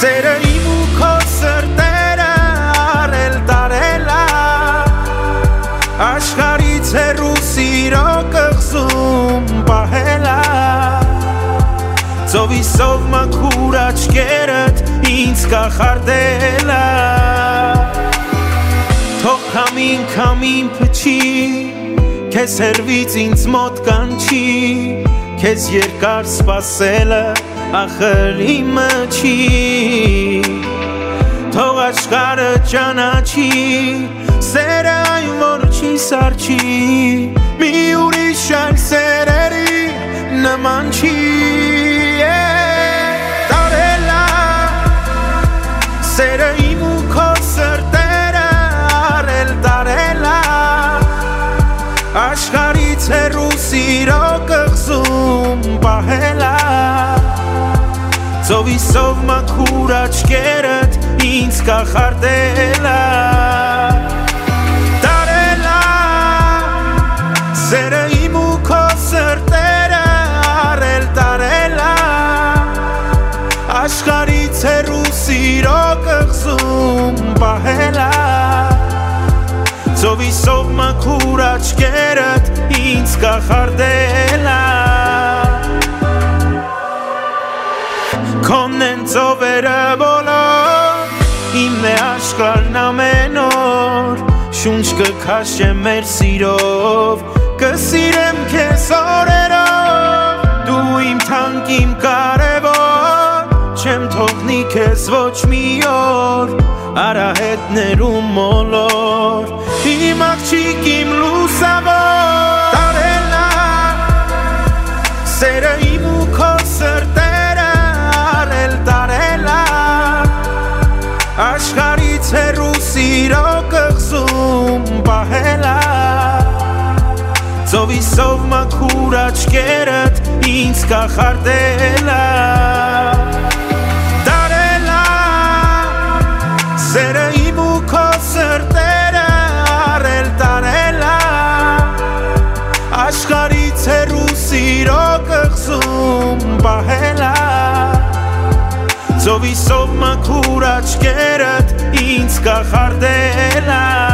Սերը իմ ու քո սրտերը արել տարելա Աշխարից հեռու սիրո կղզում պահելա Ծովիսով մաքուր աչքերդ ինձ կախարդելա Թող քամին փչի Քեզ հեռվից ինձ մոտ կանչի Քեզ երկար սպասելը ախր իմը չի Թող աշխարհը ճանաչի Սերը այն որ չի սարչի Մի ուրիշ այլ սերերի նման չի Տարելա Սերը իմ ու քո սրտերը արել տարելա Աշխարից հեռու սիրո կղզում պահելա Ծովիսով մաքուր աչքերդ ինձ կախարդելա Տարելա Սերը իմ ու քո սրտերը արել տարելա Աշխարից հեռու սիրո կղզում պահելա Ծովիսով մաքուր աչքերդ ինձ կախարդելա Քոնն են ծովերը բոլոր Իմն է աշխարհն ամեն օր Շունչ կքաշեմ մեր սիրով Կսիրեմ քեզ օրերով Դու իմ թանկ իմ կարևոր Չեմ թողնի քեզ ոչ մի օր Արահետներում մոլոր Իմ աղջիկ իմ լուսավոր Տարելա Սերը իմ ու քո սրտերը արել տարելա Աշխարից հեռու սիրո կղզում պահելա Ծովիսով մաքուր աչքերդ ինձ կախարդելա Սերը իմ ու քո սրտերը արել տարելա Աշխարից հեռու սիրո կղզում պահելա Ծովիսով մաքուր աչքերդ ինձ կախարդելա